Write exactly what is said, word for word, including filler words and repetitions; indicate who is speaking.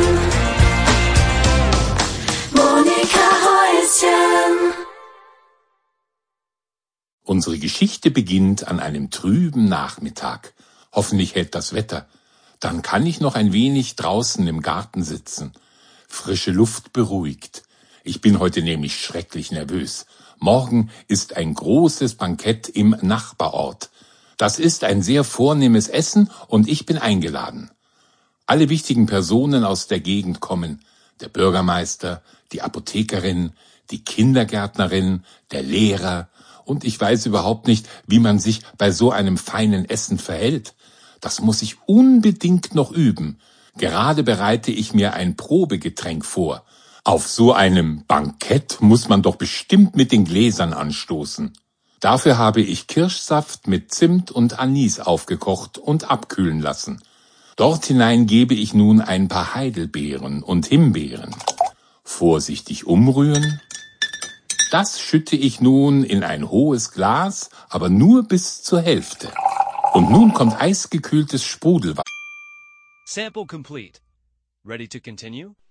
Speaker 1: Monika Häuschen.
Speaker 2: Unsere Geschichte beginnt an einem trüben Nachmittag. Hoffentlich hält das Wetter. Dann kann ich noch ein wenig draußen im Garten sitzen. Frische Luft beruhigt. Ich bin heute nämlich schrecklich nervös. Morgen ist ein großes Bankett im Nachbarort. Das ist ein sehr vornehmes Essen und ich bin eingeladen. Alle wichtigen Personen aus der Gegend kommen. Der Bürgermeister, die Apothekerin, die Kindergärtnerin, der Lehrer. Und ich weiß überhaupt nicht, wie man sich bei so einem feinen Essen verhält. Das muss ich unbedingt noch üben. Gerade bereite ich mir ein Probegetränk vor. Auf so einem Bankett muss man doch bestimmt mit den Gläsern anstoßen. Dafür habe ich Kirschsaft mit Zimt und Anis aufgekocht und abkühlen lassen. Dort hinein gebe ich nun ein paar Heidelbeeren und Himbeeren. Vorsichtig umrühren. Das schütte ich nun in ein hohes Glas, aber nur bis zur Hälfte. Und nun kommt eisgekühltes Sprudelwasser.
Speaker 3: Sample complete. Ready to continue?